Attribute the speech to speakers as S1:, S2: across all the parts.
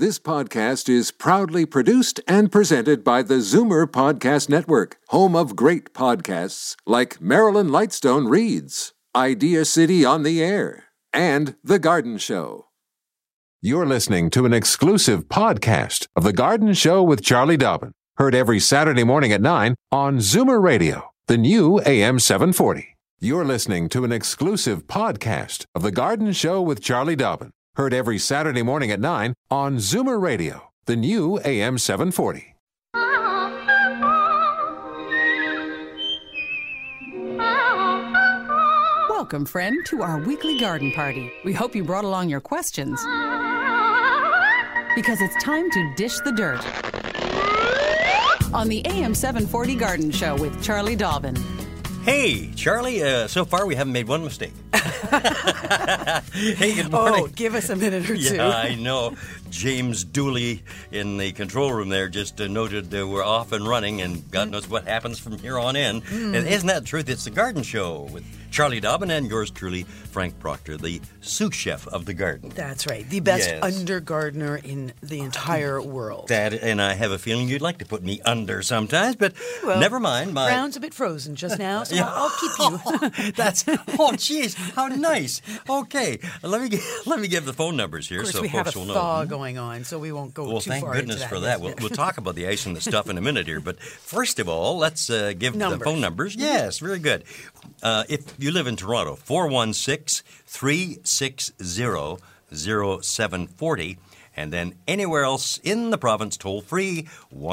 S1: This podcast is proudly produced and presented by the Zoomer Podcast Network, home of great podcasts like Marilyn Lightstone Reads, Idea City on the Air, and The Garden Show. You're listening to an exclusive podcast of The Garden Show with Charlie Dobbin, heard every Saturday morning at 9 on Zoomer Radio, the new AM 740. You're listening to an exclusive podcast of The Garden Show with Charlie Dobbin, heard every Saturday morning at 9 on Zoomer Radio, the new AM 740.
S2: Welcome, friend, to our weekly garden party. We hope you brought along your questions, because it's time to dish the dirt on the AM 740 Garden Show with Charlie Dobbin.
S3: Hey, Charlie, so far we haven't made one mistake. Hey, good morning.
S2: Oh, give us a minute or two.
S3: Yeah, I know. James Dooley in the control room there just noted we're off and running, and God knows what happens from here on in. And isn't that the truth? It's the Garden Show with Charlie Dobbin and yours truly, Frank Proctor, the sous chef of the garden.
S4: That's right. The best under-gardener in the entire world.
S3: And I have a feeling you'd like to put me under sometimes, but never mind. My
S4: ground's a bit frozen just now, so I'll keep you.
S3: Jeez, how nice. Okay, let me give the phone numbers here so folks will know.
S4: Of course, we have a thaw going on, so we won't go too far into that.
S3: Well, thank goodness for that. We'll talk about the ice and the stuff in a minute here, but first of all, let's give the phone numbers. Yes, very good. If you live in Toronto, 416-360-0740, and then anywhere else in the province, toll free,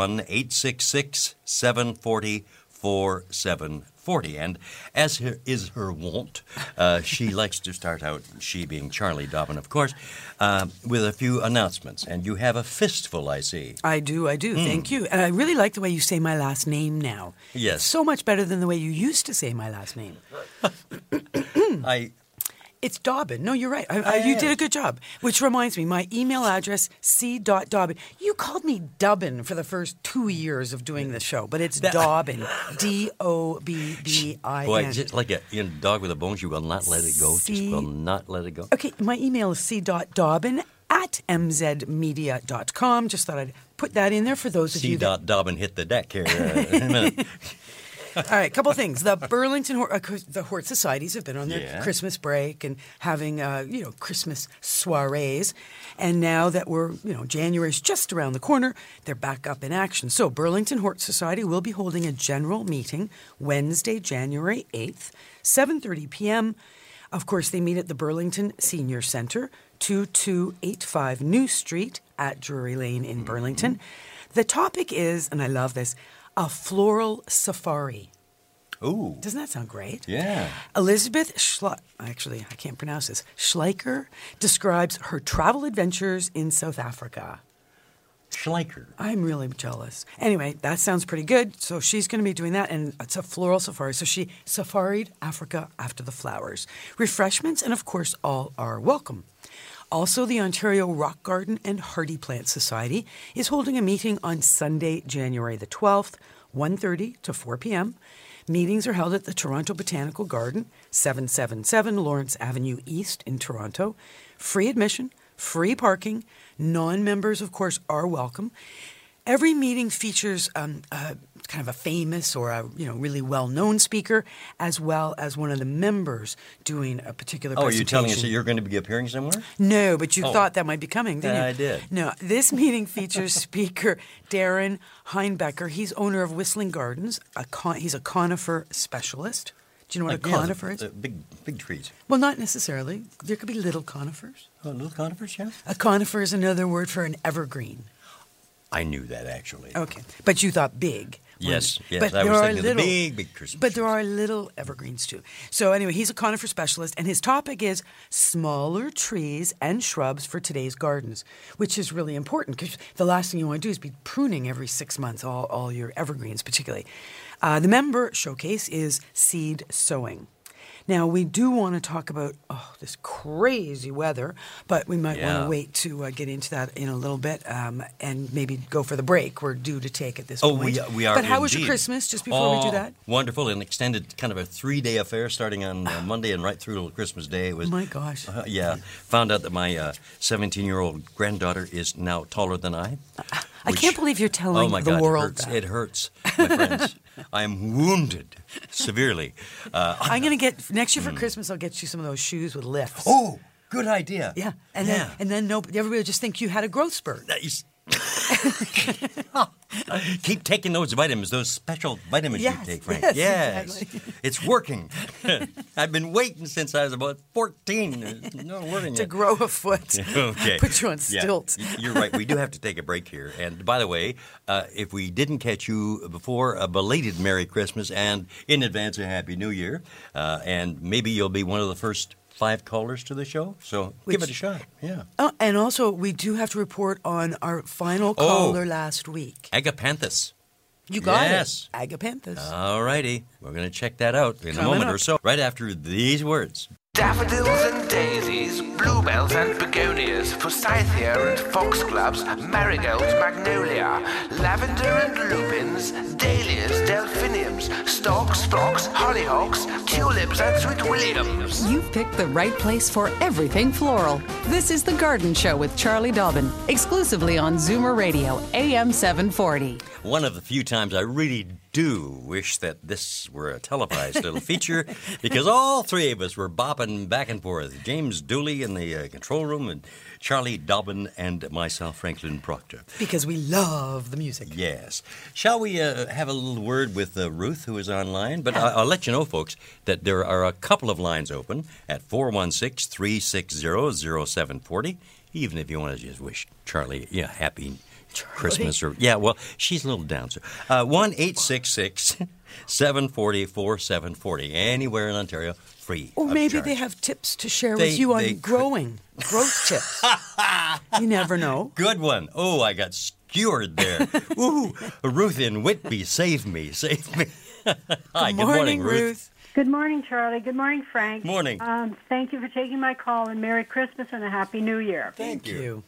S3: 1-866-740-4740. And as is her wont, she likes to start out, she being Charlie Dobbin, of course, with a few announcements. And you have a fistful, I see.
S4: I do. Thank you. And I really like the way you say my last name now.
S3: Yes.
S4: So much better than the way you used to say my last name. It's Dobbin. No, you're right. You did a good job. Which reminds me, my email address, c.dobbin. You called me Dubbin for the first 2 years of doing the show, but it's Dobbin. D-O-B-B-I-N.
S3: Boy, just like a dog with a bone, you will not let it go. Just will not let it go.
S4: Okay, my email is c.dobbin@mzmedia.com. Just thought I'd put that in there for those of you that...
S3: C.Dobbin hit the deck here in a minute.
S4: All right, couple things. The Burlington the Hort Societies have been on their Christmas break and having Christmas soirees, and now that we're January's just around the corner, they're back up in action. So Burlington Hort Society will be holding a general meeting Wednesday, January 8th, 7:30 p.m. Of course, they meet at the Burlington Senior Centre, 2285 New Street at Drury Lane in Burlington. The topic is, and I love this, a floral safari.
S3: Ooh.
S4: Doesn't that sound great?
S3: Yeah.
S4: Elizabeth actually, I can't pronounce this, Schleicher describes her travel adventures in South Africa.
S3: Schleicher.
S4: I'm really jealous. Anyway, that sounds pretty good. So she's going to be doing that, and it's a floral safari. So she safaried Africa after the flowers. Refreshments, and of course, all are welcome. Also, the Ontario Rock Garden and Hardy Plant Society is holding a meeting on Sunday, January the 12th, 1:30 to 4 p.m. Meetings are held at the Toronto Botanical Garden, 777 Lawrence Avenue East in Toronto. Free admission, free parking. Non-members, of course, are welcome. Every meeting features kind of a famous or a really well-known speaker, as well as one of the members doing a particular presentation.
S3: Oh, are you telling us that you're going to be appearing somewhere?
S4: No, but you thought that might be coming, didn't you?
S3: I did.
S4: No, this meeting features speaker Darren Heinbecker. He's owner of Whistling Gardens. He's a conifer specialist. Do you know what a conifer is?
S3: Big trees.
S4: Well, not necessarily. There could be little conifers.
S3: Oh, little conifers, yeah?
S4: A conifer is another word for an evergreen.
S3: I knew that, actually.
S4: Okay. But you thought big.
S3: Yes.
S4: But
S3: I was thinking of the big Christmas
S4: But there are little evergreens, too. So anyway, he's a conifer specialist, and his topic is smaller trees and shrubs for today's gardens, which is really important because the last thing you want to do is be pruning every 6 months, all your evergreens particularly. The member showcase is seed sowing. Now, we do want to talk about this crazy weather, but we might want to wait to get into that in a little bit and maybe go for the break we're due to take at this point.
S3: We are.
S4: But how was
S3: indeed.
S4: your Christmas, just before we do that?
S3: Wonderful. An extended kind of a 3-day affair starting on Monday and right through till Christmas Day. It was,
S4: my gosh.
S3: Found out that my 17-year-old granddaughter is now taller than I.
S4: I can't believe you're telling the world that.
S3: It hurts, my friends. I am wounded severely.
S4: I'm going to get, next year for Christmas, I'll get you some of those shoes with lifts.
S3: Oh, good idea.
S4: Yeah. And then everybody will just think you had a growth spurt.
S3: Keep taking those vitamins, those special vitamins you take, Frank.
S4: Yes. Exactly.
S3: It's working. I've been waiting since I was about 14. It's not working
S4: to
S3: yet.
S4: grow a foot.
S3: Okay.
S4: Put you on stilts.
S3: You're right. We do have to take a break here. And by the way, if we didn't catch you before, a belated Merry Christmas and in advance a Happy New Year. And maybe you'll be one of the first 5 callers to the show, so give it a shot. Yeah.
S4: Oh, and also, we do have to report on our final caller last week.
S3: Agapanthus.
S4: You got it. Agapanthus.
S3: All righty. We're going to check that out in a moment or so, right after these words.
S5: Daffodils and daisies, bluebells and begonias, forsythia and foxgloves, marigolds, magnolia, lavender and lupins, dahlias, delphiniums, stalks, phlox, hollyhocks, tulips and sweet williams.
S2: You've picked the right place for everything floral. This is The Garden Show with Charlie Dobbin, exclusively on Zoomer Radio, AM 740.
S3: One of the few times I really do wish that this were a televised little feature, because all 3 of us were bopping back and forth. James Dooley in the control room, and Charlie Dobbin, and myself, Franklin Proctor.
S4: Because we love the music.
S3: Yes. Shall we have a little word with Ruth, who is online? But I'll let you know, folks, that there are a couple of lines open at 416-360-0740, even if you want to just wish Charlie happy Christmas. She's a little down. So 1-866-740-4740. Anywhere in Ontario, free.
S4: Or maybe they have tips to share with you on growth tips. You never know.
S3: Good one. Oh, I got skewered there. Ooh, Ruth in Whitby, save me. Hi, good morning, Ruth.
S6: Good morning, Charlie. Good morning, Frank.
S3: Morning.
S6: Thank you for taking my call, and Merry Christmas and a Happy New Year.
S3: Thank you.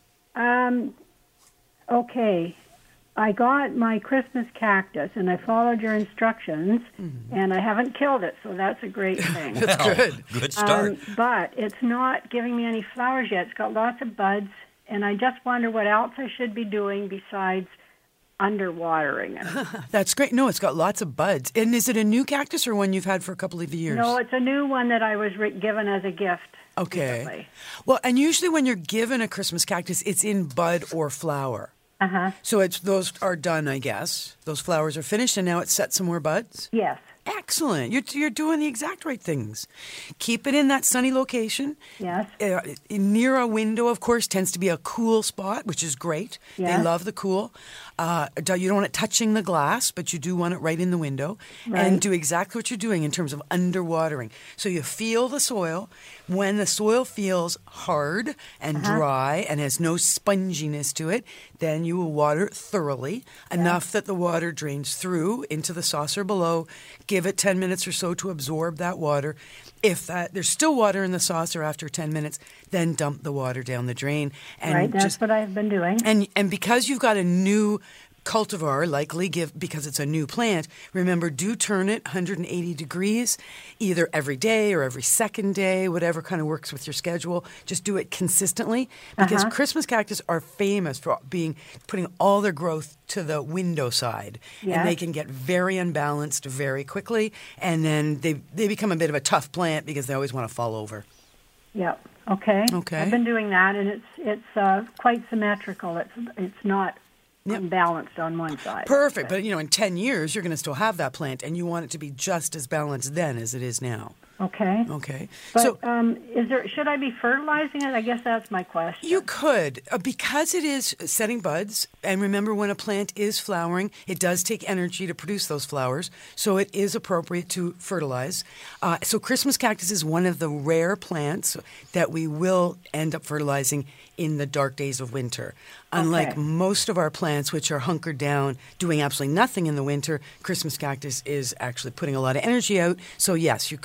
S6: Okay, I got my Christmas cactus, and I followed your instructions, and I haven't killed it, so that's a great thing.
S4: That's good.
S3: Good start.
S6: But it's not giving me any flowers yet. It's got lots of buds, and I just wonder what else I should be doing besides underwatering it.
S4: That's great. No, it's got lots of buds. And is it a new cactus or one you've had for a couple of years?
S6: No, it's a new one that I was given as a gift.
S4: Okay.
S6: Recently.
S4: Well, and usually when you're given a Christmas cactus, it's in bud or flower.
S6: Uh-huh.
S4: So those are done, I guess. Those flowers are finished, and now it's set some more buds?
S6: Yes.
S4: Excellent. You're doing the exact right things. Keep it in that sunny location.
S6: Yes.
S4: Near a window, of course, tends to be a cool spot, which is great.
S6: Yes.
S4: They love the cool. You don't want it touching the glass, but you do want it right in the window.
S6: Right.
S4: And do exactly what you're doing in terms of underwatering. So you feel the soil. When the soil feels hard and dry and has no sponginess to it, then you will water it thoroughly, enough that the water drains through into the saucer below. Give it 10 minutes or so to absorb that water. If there's still water in the saucer after 10 minutes, then dump the water down the drain. And
S6: right, that's what I've been doing.
S4: And because you've got a new cultivar, likely because it's a new plant, remember, do turn it 180 degrees, either every day or every second day, whatever kind of works with your schedule. Just do it consistently, because Christmas cactus are famous for putting all their growth to the window side.
S6: Yes.
S4: And they can get very unbalanced very quickly, and then they become a bit of a tough plant because they always want to fall over.
S6: Yep. Okay. I've been doing that, and it's quite symmetrical. It's not unbalanced on one side.
S4: Perfect. But, in 10 years, you're going to still have that plant, and you want it to be just as balanced then as it is now.
S6: Okay. But should I be fertilizing it? I guess that's my question.
S4: You could, because it is setting buds. And remember, when a plant is flowering, it does take energy to produce those flowers. So it is appropriate to fertilize. So Christmas cactus is one of the rare plants that we will end up fertilizing in the dark days of winter. Unlike most of our plants, which are hunkered down, doing absolutely nothing in the winter, Christmas cactus is actually putting a lot of energy out. So yes, you could mix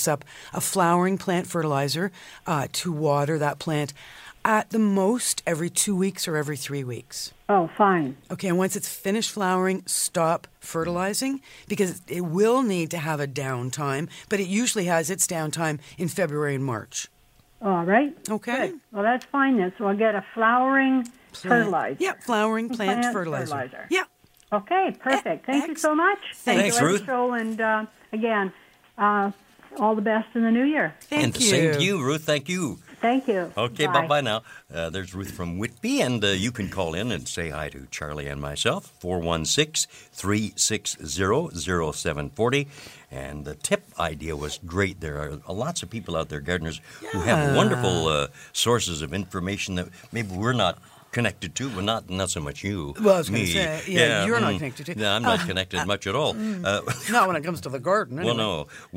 S4: mix up a flowering plant fertilizer to water that plant at the most every 2 weeks or every 3 weeks.
S6: Oh, fine.
S4: Okay, and once it's finished flowering, stop fertilizing because it will need to have a downtime, but it usually has its downtime in February and March.
S6: All right.
S4: Okay.
S6: Good. Well, that's fine then. So I'll get a flowering fertilizer.
S4: Yeah, flowering plant fertilizer. Yeah.
S6: Okay, perfect. Thank you so much.
S3: Thanks,
S6: Enjoy
S3: Ruth.
S6: the show, and again, all the best in the new year.
S3: And the same to you, Ruth. Thank you.
S6: Thank you.
S3: Okay, bye-bye now. There's Ruth from Whitby, and you can call in and say hi to Charlie and myself, 416-360-0740. And the tip idea was great. There are lots of people out there, gardeners, who have wonderful sources of information that maybe we're not connected to, but not so much you.
S4: Well, I was going
S3: me.
S4: to say, you're not connected to.
S3: No, I'm not connected much at all.
S4: Not when it comes to the garden, anyway.
S3: Well, no.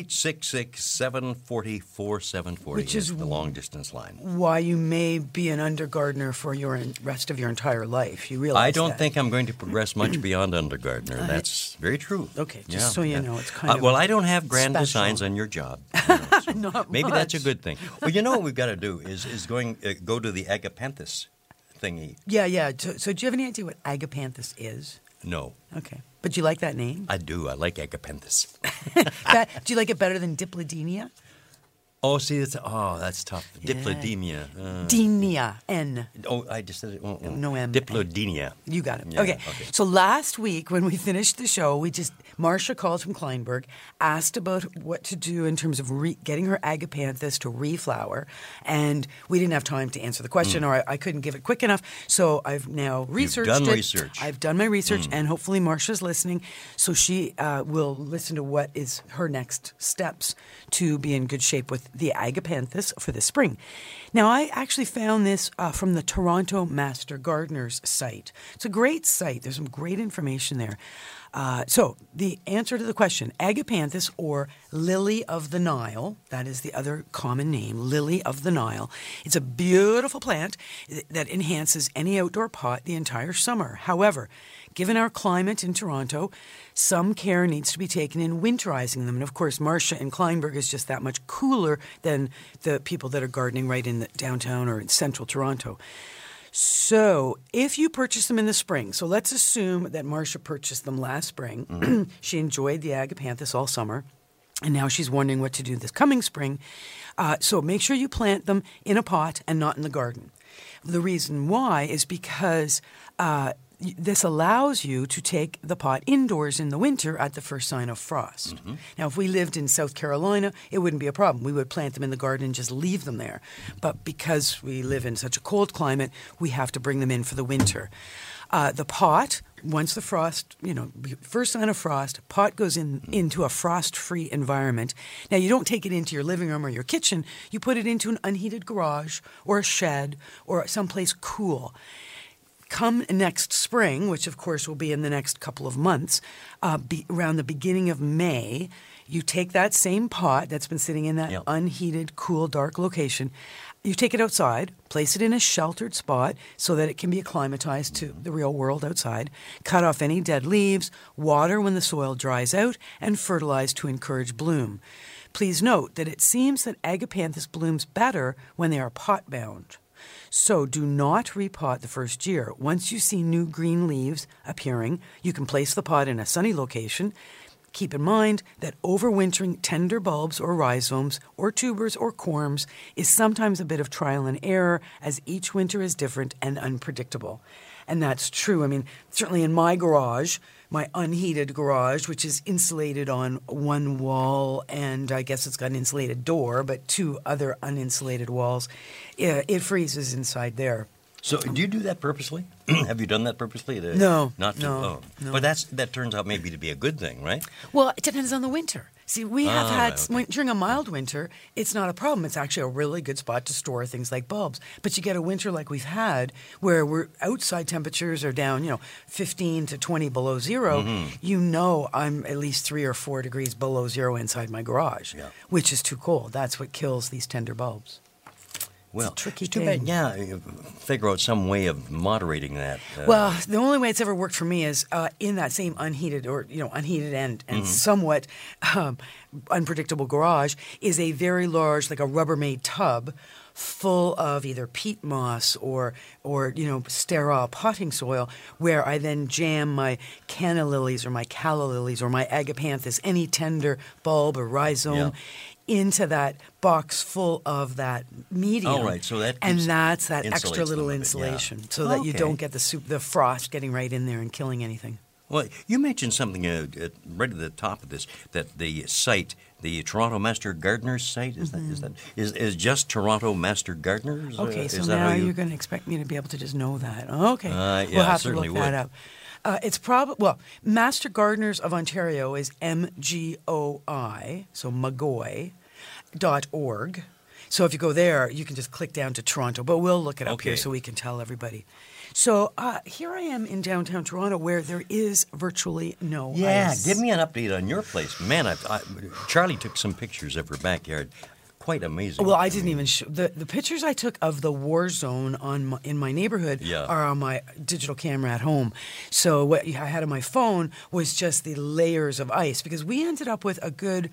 S3: 1-866-740-4740
S4: Which is
S3: the long-distance line.
S4: Why you may be an undergardener for your rest of your entire life. You realize
S3: I don't
S4: that.
S3: think I'm going to progress much beyond undergardener. That's very true.
S4: Okay, just so you know, it's kind of
S3: well, I don't have grand
S4: special.
S3: designs on your job. So
S4: Not
S3: maybe that's a
S4: much.
S3: good thing. Well, you know what we've got to do is go to the agapanthus thingy.
S4: Yeah. So do you have any idea what agapanthus is?
S3: No,
S4: Okay. But do you like that name?
S3: I do. I like agapanthus.
S4: Do you like it better than Diplodenia?
S3: Oh, see, that's tough. Diplodemia.
S4: Denia, N.
S3: I just said it.
S4: No M.
S3: Diplodenia.
S4: You got it.
S3: Yeah,
S4: okay.
S3: okay.
S4: So last week when we finished the show, Marcia called from Kleinberg, asked about what to do in terms of getting her agapanthus to reflower, and we didn't have time to answer the question, or I couldn't give it quick enough. So I've now researched
S3: done
S4: it.
S3: research.
S4: I've done my research, and hopefully Marcia's listening, so she will listen to what is her next steps to be in good shape with the agapanthus for the spring. Now, I actually found this from the Toronto Master Gardeners site. It's a great site. There's some great information there. So the answer to the question, agapanthus or lily of the Nile, that is the other common name, lily of the Nile. It's a beautiful plant that enhances any outdoor pot the entire summer. However, given our climate in Toronto, some care needs to be taken in winterizing them. And of course, Marcia in Kleinberg is just that much cooler than the people that are gardening right in the downtown or in central Toronto. So if you purchase them in the spring, so let's assume that Marcia purchased them last spring. She enjoyed the agapanthus all summer, and now she's wondering what to do this coming spring. So make sure you plant them in a pot and not in the garden. The reason why is because this allows you to take the pot indoors in the winter at the first sign of frost. Now, if we lived in South Carolina, it wouldn't be a problem. We would plant them in the garden and just leave them there. But because we live in such a cold climate, we have to bring them in for the winter. The pot, once the frost, first sign of frost, pot goes into a frost-free environment. Now, you don't take it into your living room or your kitchen. You put it into an unheated garage or a shed or someplace cool. Come next spring, which of course will be in the next couple of months, around the beginning of May, you take that same pot that's been sitting in that unheated, cool, dark location, you take it outside, place it in a sheltered spot so that it can be acclimatized to the real world outside, cut off any dead leaves, water when the soil dries out, and fertilize to encourage bloom. Please note that it seems that agapanthus blooms better when they are pot-bound. So do not repot the first year. Once you see new green leaves appearing, you can place the pot in a sunny location. Keep in mind that overwintering tender bulbs or rhizomes or tubers or corms is sometimes a bit of trial and error, as each winter is different and unpredictable. And that's true. I mean, certainly in my garage, my unheated garage, which is insulated on one wall, and I guess it's got an insulated door, but two other uninsulated walls, it freezes inside there.
S3: So do you do that purposely? Have you done that purposely?
S4: No.
S3: No. But that turns out maybe to be a good thing, right?
S4: Well, it depends on the winter. See, we have had, during a mild winter, it's not a problem. It's actually a really good spot to store things like bulbs. But you get a winter like we've had where outside temperatures are down, 15 to 20 below zero. I'm at least 3 or 4 degrees below zero inside my garage, which is too cold. That's what kills these tender bulbs.
S3: Well,
S4: it's a tricky
S3: it's too
S4: thing.
S3: bad. Yeah, you figure out some way of moderating that.
S4: Well, the only way it's ever worked for me is in that same unheated and somewhat unpredictable garage is a very large, like a Rubbermaid tub, full of either peat moss or sterile potting soil, where I then jam my canna lilies or my calla lilies or my agapanthus, any tender bulb or rhizome, into that box full of that medium.
S3: All right, so that
S4: and
S3: keeps-
S4: that's that extra
S3: insulates
S4: little
S3: them a bit,
S4: insulation, so that you
S3: Okay.
S4: don't get the frost getting right in there and killing anything.
S3: Well, you mentioned something right at the top of this, that the site, the Toronto Master Gardeners site, is just Toronto Master Gardeners?
S4: Okay, so
S3: is that
S4: now
S3: how
S4: you're going to expect me to be able to just know that. Okay,
S3: yeah,
S4: we'll have to
S3: certainly
S4: look that
S3: would.
S4: up. It's probably Master Gardeners of Ontario is MGOI, so MGOI.org. So if you go there, you can just click down to Toronto, but we'll look it up here
S3: Okay.
S4: so we can tell everybody. So here I am in downtown Toronto, where there is virtually no ice.
S3: give me an update on your place. Man, Charlie took some pictures of her backyard. Quite amazing.
S4: Well, I didn't even show the pictures I took of the war zone in my neighborhood are on my digital camera at home. So what I had on my phone was just the layers of ice, because we ended up with a good,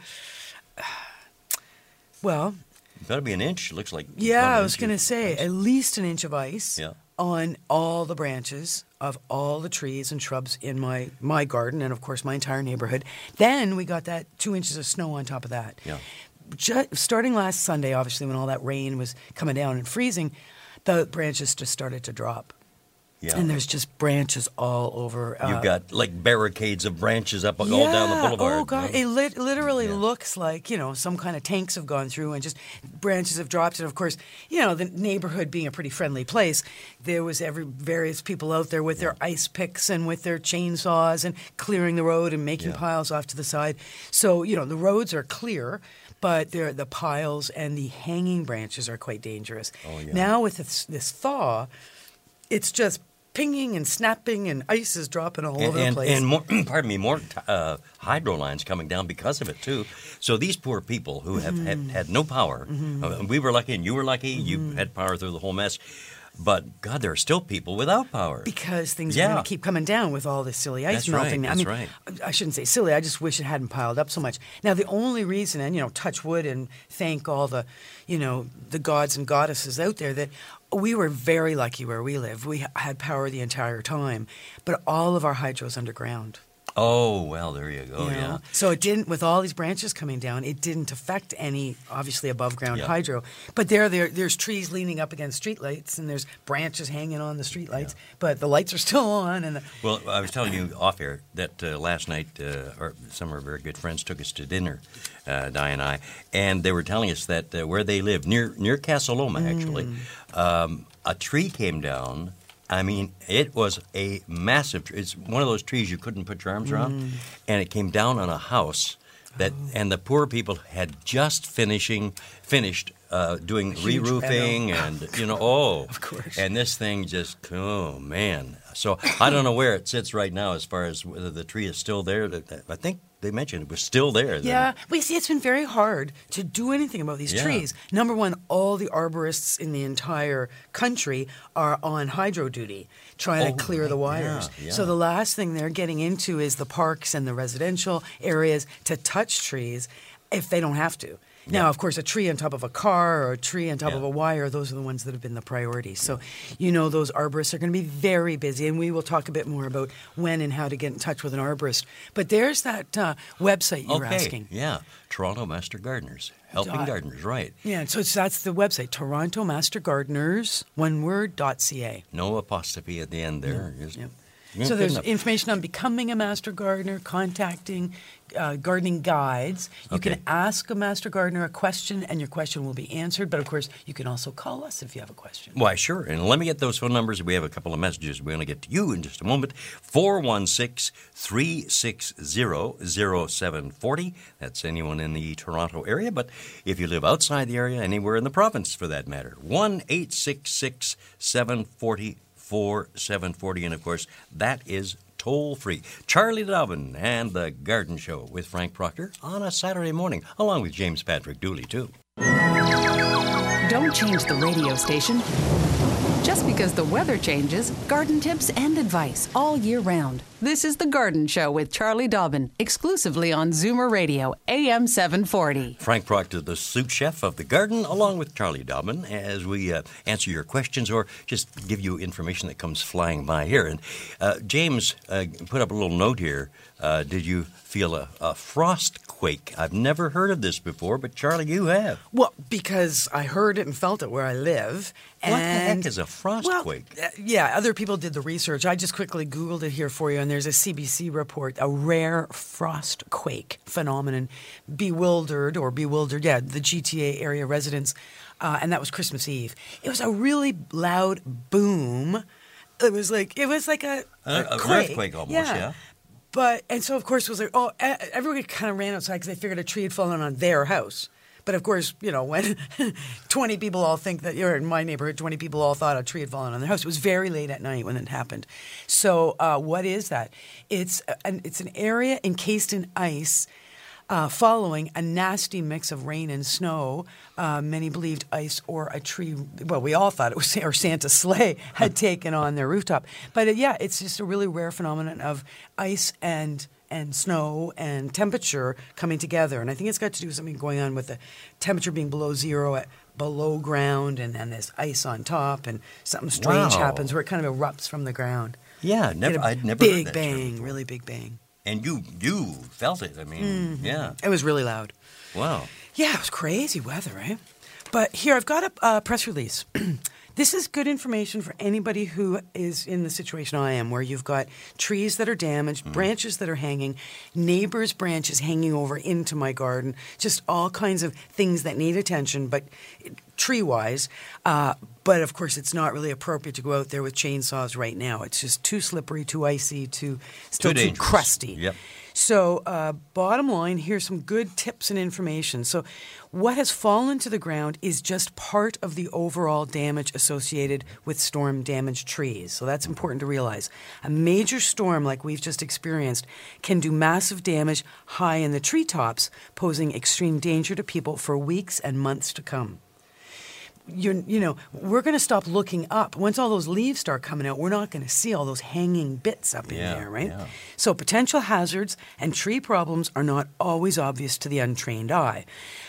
S4: well,
S3: Got to be an inch. Looks like.
S4: yeah,
S3: about
S4: I
S3: an
S4: was
S3: inch
S4: going to
S3: of
S4: say
S3: ice.
S4: at least an inch of ice
S3: Yeah.
S4: on all the branches of all the trees and shrubs in my garden, and of course my entire neighborhood. Then we got that 2 inches of snow on top of that.
S3: Yeah.
S4: Starting last Sunday, obviously, when all that rain was coming down and freezing, the branches just started to drop.
S3: Yeah.
S4: And there's just branches all over.
S3: You've got like barricades of branches up all down the boulevard.
S4: Oh, God.
S3: you know?
S4: It literally looks like, some kind of tanks have gone through and just branches have dropped. And, of course, the neighborhood being a pretty friendly place, there was various people out there with their ice picks and with their chainsaws and clearing the road and making piles off to the side. So, the roads are clear, but the piles and the hanging branches are quite dangerous.
S3: Oh, yeah.
S4: Now with this thaw, it's just pinging and snapping, and ice is dropping all over the place.
S3: And more, more hydro lines coming down because of it too. So these poor people who have had no power, we were lucky, and you were lucky. You had power through the whole mess. But God, there are still people without power
S4: Because things are going to keep coming down with all this silly ice
S3: That's right,
S4: melting.
S3: that's right.
S4: I shouldn't say silly. I just wish it hadn't piled up so much. Now, the only reason, and touch wood and thank all the, the gods and goddesses out there, that we were very lucky where we live. We had power the entire time, but all of our hydro's underground.
S3: Oh, well, there you go.
S4: You know?
S3: Yeah.
S4: So it didn't, with all these branches coming down, it didn't affect any, obviously, above ground hydro. But there's trees leaning up against streetlights, and there's branches hanging on the streetlights, but the lights are still on. And
S3: Well, I was telling you off air that last night some of our very good friends took us to dinner, Di and I, and they were telling us that where they live, near Casa Loma, actually, a tree came down. I mean, it was a massive tree. It's one of those trees you couldn't put your arms around, and it came down on a house and the poor people had just finished doing
S4: Huge
S3: re-roofing
S4: panel.
S3: and of
S4: course.
S3: and this thing just man. So I don't know where it sits right now as far as whether the tree is still there. I think they mentioned it was still there.
S4: Yeah, we see it's been very hard to do anything about these trees. Number one, all the arborists in the entire country are on hydro duty trying to clear the wires.
S3: Yeah.
S4: So the last thing they're getting into is the parks and the residential areas to touch trees if they don't have to. Now, of course, a tree on top of a car or a tree on top of a wire, those are the ones that have been the priority. So, those arborists are going to be very busy, and we will talk a bit more about when and how to get in touch with an arborist. But there's that website you were asking.
S3: Yeah, Toronto Master Gardeners, helping gardeners, right.
S4: Yeah, so that's the website, Toronto Master Gardeners, one word, .ca.
S3: No apostrophe at the end there. Just-
S4: Yep.
S3: Yeah,
S4: So
S3: good
S4: there's
S3: enough.
S4: information on becoming a master gardener, contacting gardening guides. You can ask a master gardener a question, and your question will be answered. But, of course, you can also call us if you have a question.
S3: Why, sure. And let me get those phone numbers. We have a couple of messages we're going to get to you in just a moment. 416-360-0740. That's anyone in the Toronto area. But if you live outside the area, anywhere in the province for that matter, 1-866-740-4740. And, of course, that is toll-free. Charlie Dobbin and The Garden Show with Frank Proctor on a Saturday morning, along with James Patrick Dooley, too.
S2: Don't change the radio station. Just because the weather changes, garden tips and advice all year round. This is The Garden Show with Charlie Dobbin, exclusively on Zoomer Radio, AM 740.
S3: Frank Proctor, the sous chef of the garden, along with Charlie Dobbin, as we answer your questions or just give you information that comes flying by here. And James put up a little note here. Did you feel a frost quake? I've never heard of this before, but Charlie, you have.
S4: Well, because I heard it and felt it where I live.
S3: What the heck is a frost quake?
S4: Yeah, other people did the research. I just quickly Googled it here for you, and there's a CBC report, a rare frost quake phenomenon, bewildered, the GTA area residents, and that was Christmas Eve. It was a really loud boom. It was like a
S3: earthquake almost, yeah.
S4: And so, of course, it was like, everybody kind of ran outside because they figured a tree had fallen on their house. But, of course, when 20 people all think that you're in my neighborhood, 20 people all thought a tree had fallen on their house. It was very late at night when it happened. So what is that? It's an area encased in ice following a nasty mix of rain and snow. Many believed ice or a tree, well, we all thought it was or Santa's sleigh had taken on their rooftop. But, it's just a really rare phenomenon of ice and snow and temperature coming together. And I think it's got to do with something going on with the temperature being below zero at below ground and then there's ice on top and something strange happens where it kind of erupts from the ground.
S3: Yeah, I'd never heard that.
S4: Big bang, really big bang.
S3: And you felt it. I mean, yeah.
S4: It was really loud.
S3: Wow.
S4: Yeah, it was crazy weather, right? But here, I've got a press release. This is good information for anybody who is in the situation I am, where you've got trees that are damaged, branches that are hanging, neighbors' branches hanging over into my garden, just all kinds of things that need attention, but tree-wise. But, of course, it's not really appropriate to go out there with chainsaws right now. It's just too slippery, too icy, too crusty.
S3: Yep.
S4: So, bottom line, here's some good tips and information. So, what has fallen to the ground is just part of the overall damage associated with storm-damaged trees. So that's important to realize. A major storm like we've just experienced can do massive damage high in the treetops, posing extreme danger to people for weeks and months to come. We're going to stop looking up. Once all those leaves start coming out, we're not going to see all those hanging bits up in there, right? Yeah. So potential hazards and tree problems are not always obvious to the untrained eye.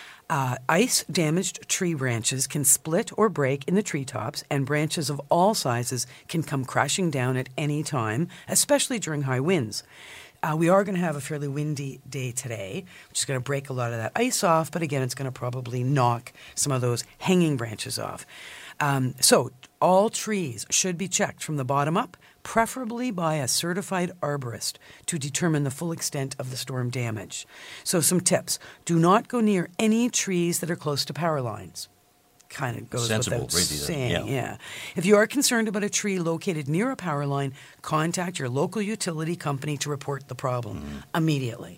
S4: Ice-damaged tree branches can split or break in the treetops, and branches of all sizes can come crashing down at any time, especially during high winds. We are going to have a fairly windy day today, which is going to break a lot of that ice off, but again, it's going to probably knock some of those hanging branches off. So all trees should be checked from the bottom up, preferably by a certified arborist, to determine the full extent of the storm damage. So some tips. Do not go near any trees that are close to power lines. Kind of goes without saying. Yeah. If you are concerned about a tree located near a power line, contact your local utility company to report the problem immediately.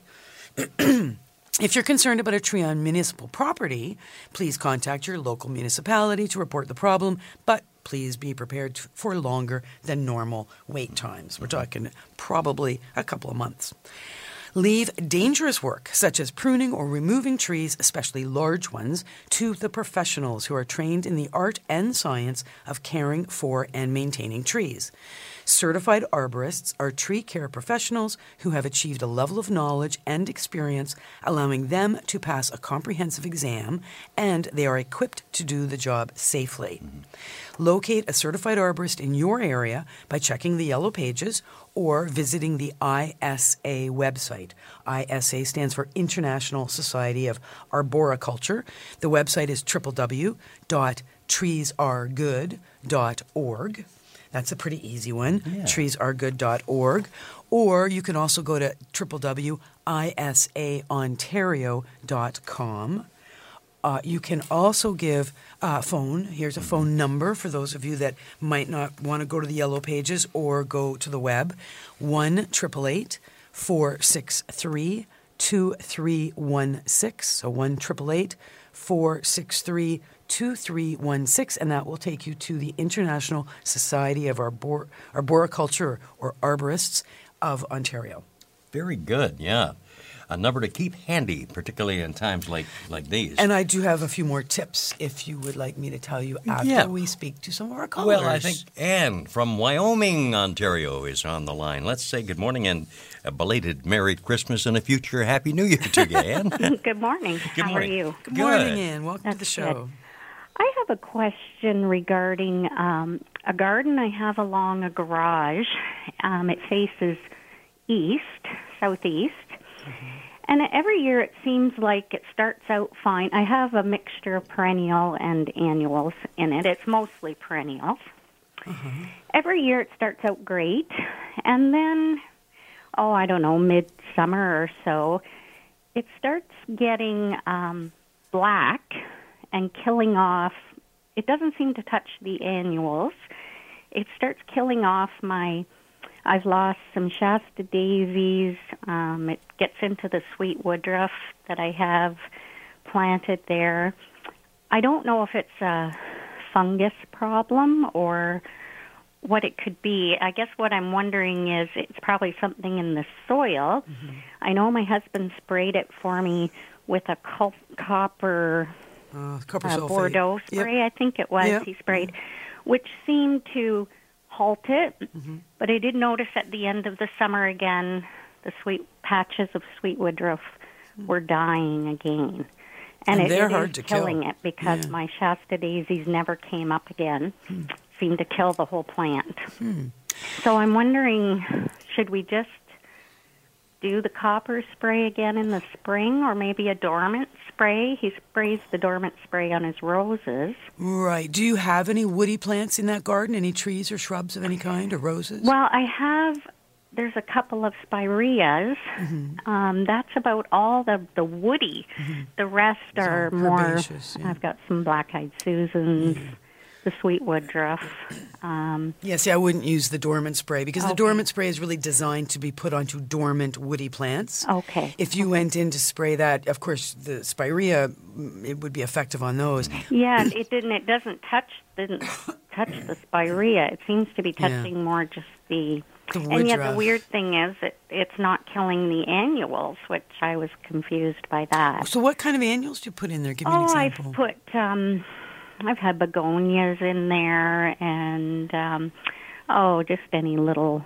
S4: If you're concerned about a tree on municipal property, please contact your local municipality to report the problem, but please be prepared for longer than normal wait times. We're talking probably a couple of months. Leave dangerous work, such as pruning or removing trees, especially large ones, to the professionals who are trained in the art and science of caring for and maintaining trees. Certified arborists are tree care professionals who have achieved a level of knowledge and experience, allowing them to pass a comprehensive exam, and they are equipped to do the job safely. Locate a certified arborist in your area by checking the yellow pages or visiting the ISA website. ISA stands for International Society of Arboriculture. The website is www.treesaregood.org. That's a pretty easy one, treesaregood.org. Or you can also go to www.isaontario.com. You can also give a phone. Here's a phone number for those of you that might not want to go to the yellow pages or go to the web. 1-888-463-2316. So 1-888-463-2316, and that will take you to the International Society of Arboriculture or Arborists of Ontario.
S3: Very good, yeah. a number to keep handy, particularly in times like these.
S4: And I do have a few more tips if you would like me to tell you after we speak to some of our callers.
S3: Well, I think Anne from Wyoming, Ontario is on the line. Let's say good morning and a belated Merry Christmas and a future Happy New Year to you, Anne.
S7: Good morning. How are you?
S4: Good morning, Anne. Welcome to the show.
S7: Good. I have a question regarding a garden I have along a garage. It faces southeast. And every year it seems like it starts out fine. I have a mixture of perennial and annuals in it. It's mostly perennials. Every year it starts out great. And then, I don't know, midsummer or so, it starts getting black and killing off. It doesn't seem to touch the annuals. It starts killing off I've lost some Shasta daisies. It gets into the sweet woodruff that I have planted there. I don't know if it's a fungus problem or what it could be. I guess what I'm wondering is it's probably something in the soil. I know my husband sprayed it for me with a copper
S4: sulfate.
S7: Bordeaux spray, I think it was. He sprayed, which seemed to halt it. But I did notice at the end of the summer again, the sweet patches of sweet woodruff were dying again. And
S4: they're
S7: it
S4: hard
S7: is
S4: to
S7: killing
S4: kill.
S7: it because my Shasta daisies never came up again. Seemed to kill the whole plant. So I'm wondering, should we just do the copper spray again in the spring, or maybe a dormant spray? He sprays the dormant spray on his roses.
S4: Right. Do you have any woody plants in that garden? Any trees or shrubs of any kind, or roses?
S7: Well, I have. There's a couple of spireas. That's about all the woody. The rest are more.
S4: Herbaceous,
S7: I've got some black-eyed Susans. The sweet woodruff.
S4: I wouldn't use the dormant spray because the dormant spray is really designed to be put onto dormant woody plants.
S7: Okay.
S4: If you went in to spray that, of course, the spirea, it would be effective on those.
S7: Yeah, it didn't. It didn't touch the spirea. It seems to be touching more just the
S4: woodruff.
S7: And yet the weird thing is it's not killing the annuals, which I was confused by that.
S4: So what kind of annuals do you put in there? Give me an example.
S7: I've put. I've had begonias in there and, just any little,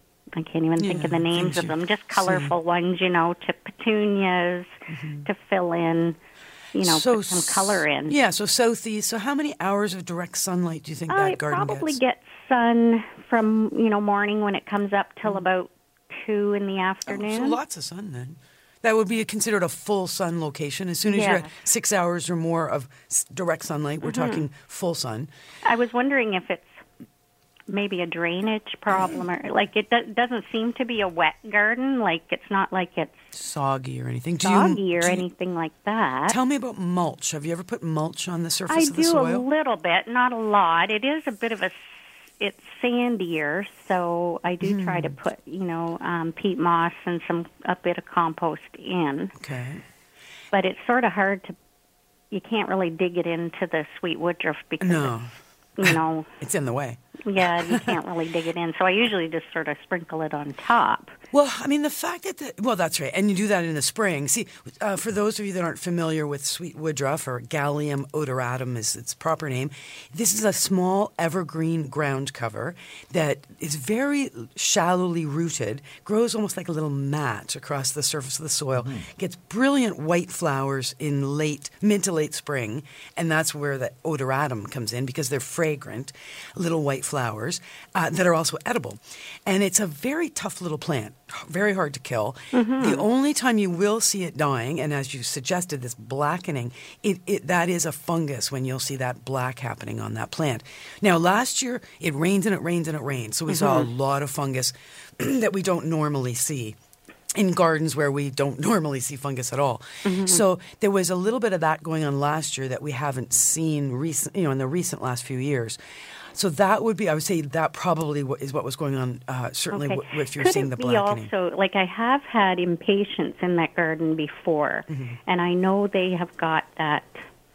S7: I can't even think of the names of them, just colorful ones, to petunias to fill in, put some color in.
S4: Yeah, so southeast. So how many hours of direct sunlight do you think that garden gets?
S7: I probably get sun from, morning when it comes up till about 2 in the afternoon.
S4: So lots of sun then. That would be considered a full sun location. As soon as you're at 6 hours or more of direct sunlight, we're talking full sun.
S7: I was wondering if it's maybe a drainage problem or it doesn't seem to be a wet garden. It's not like it's
S4: soggy or anything.
S7: Anything like that.
S4: Tell me about mulch. Have you ever put mulch on the surface of the soil?
S7: I do a little bit, not a lot. It is a bit of it's sandier, so I do try to put, peat moss and a bit of compost in.
S4: Okay.
S7: But it's sort of hard you can't really dig it into the sweet woodruff because
S4: it's in the way.
S7: Yeah, you can't really dig it in. So I usually just sort of sprinkle it on top.
S4: Well, I mean, the fact that that's right. And you do that in the spring. See, for those of you that aren't familiar with sweet woodruff, or Galium odoratum is its proper name, this is a small evergreen ground cover that is very shallowly rooted, grows almost like a little mat across the surface of the soil, gets brilliant white flowers in mid to late spring, and that's where the odoratum comes in because they're fragrant, little white flowers that are also edible. And it's a very tough little plant. Very hard to kill. The only time you will see it dying, and as you suggested, this blackening, that is a fungus when you'll see that black happening on that plant. Now, last year, it rained and it rained and it rained, so we saw a lot of fungus that we don't normally see in gardens where we don't normally see fungus at all. So there was a little bit of that going on last year that we haven't seen in the recent last few years. So that would be, I would say that probably is what was going on, certainly if you're seeing the blackening.
S7: Could it be also, I have had impatiens in that garden before, and I know they have got that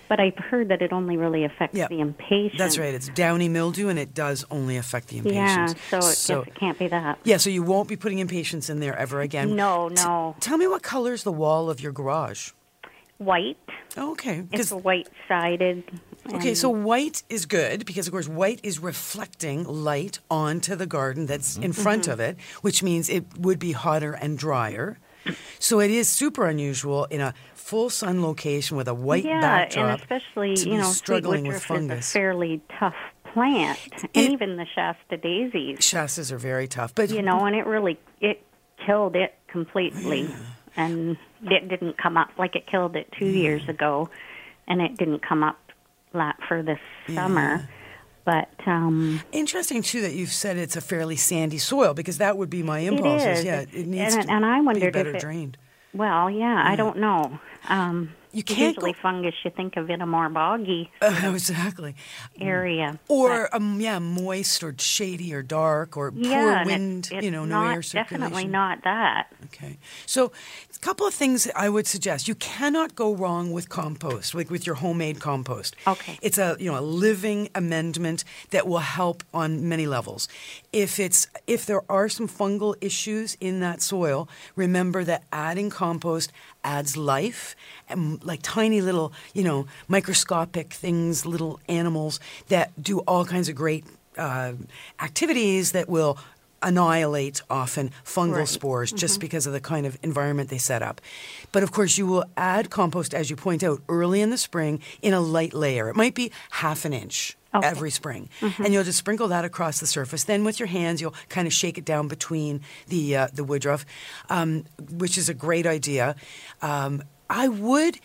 S7: But I've heard that it only really affects the impatient.
S4: That's right. It's downy mildew, and it does only affect the
S7: Yeah,
S4: impatiens.
S7: so it can't be that.
S4: Yeah, so you won't be putting impatiens in there ever again.
S7: No.
S4: Tell me what color's the wall of your garage?
S7: White.
S4: Oh, okay.
S7: It's white-sided.
S4: Okay, so white is good because, of course, white is reflecting light onto the garden that's in front of it, which means it would be hotter and drier. So it is super unusual in a full sun location with a white backdrop.
S7: Yeah, and especially,
S4: struggling
S7: sweet
S4: with
S7: woodruff is
S4: fungus.
S7: a fairly tough plant, and even the Shasta daisies.
S4: Shastas are very tough, but
S7: and it killed it completely, and it didn't come up like it killed it 2 years ago, and it didn't come up for this summer. But
S4: interesting too that you've said it's a fairly sandy soil, because that would be my impulse.
S7: It is.
S4: It needs to
S7: and I wondered
S4: be better
S7: if
S4: drained.
S7: Well, I don't know.
S4: You can't
S7: usually fungus. You think of in a more boggy
S4: exactly
S7: area,
S4: or moist or shady or dark or poor wind.
S7: It's
S4: no
S7: not,
S4: air circulation.
S7: Definitely not that.
S4: Okay, so a couple of things I would suggest. You cannot go wrong with compost, like with your homemade compost.
S7: Okay,
S4: it's a living amendment that will help on many levels. If there are some fungal issues in that soil, remember that adding compost adds life, and like tiny little, microscopic things, little animals that do all kinds of great activities that will annihilate often fungal spores just because of the kind of environment they set up. But of course, you will add compost, as you point out, early in the spring in a light layer. It might be half an inch. Every spring. And you'll just sprinkle that across the surface. Then with your hands, you'll kind of shake it down between the woodruff, which is a great idea. I would,